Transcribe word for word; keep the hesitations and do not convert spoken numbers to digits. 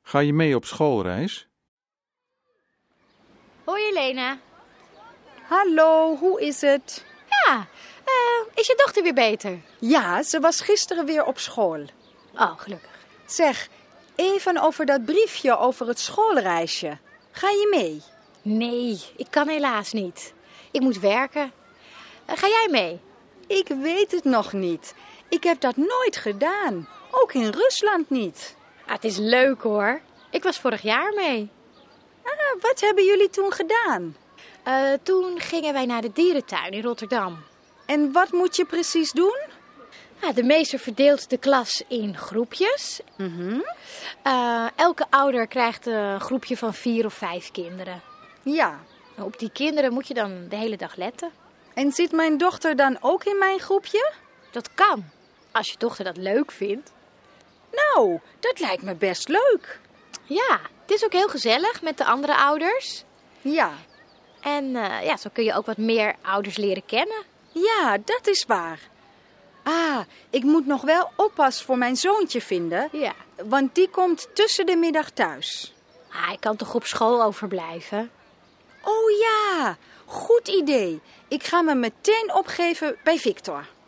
Ga je mee op schoolreis? Hoi Elena. Hallo, hoe is het? Ja, uh, is je dochter weer beter? Ja, ze was gisteren weer op school. Oh, gelukkig. Zeg, even over dat briefje over het schoolreisje. Ga je mee? Nee, ik kan helaas niet. Ik moet werken. Uh, ga jij mee? Ik weet het nog niet. Ik heb dat nooit gedaan. Ook in Rusland niet. Ah, het is leuk hoor. Ik was vorig jaar mee. Ah, wat hebben jullie toen gedaan? Uh, toen gingen wij naar de dierentuin in Rotterdam. En wat moet je precies doen? Ja, de meester verdeelt de klas in groepjes. Mm-hmm. Uh, elke ouder krijgt een groepje van vier of vijf kinderen. Ja. Op die kinderen moet je dan de hele dag letten. En zit mijn dochter dan ook in mijn groepje? Dat kan, als je dochter dat leuk vindt. Nou, dat lijkt me best leuk. Ja, het is ook heel gezellig met de andere ouders. Ja. En uh, ja, zo kun je ook wat meer ouders leren kennen. Ja, dat is waar. Ah, ik moet nog wel oppas voor mijn zoontje vinden. Ja. Want die komt tussen de middag thuis. Ah, hij kan toch op school overblijven? Oh ja, goed idee. Ik ga me meteen opgeven bij Victor.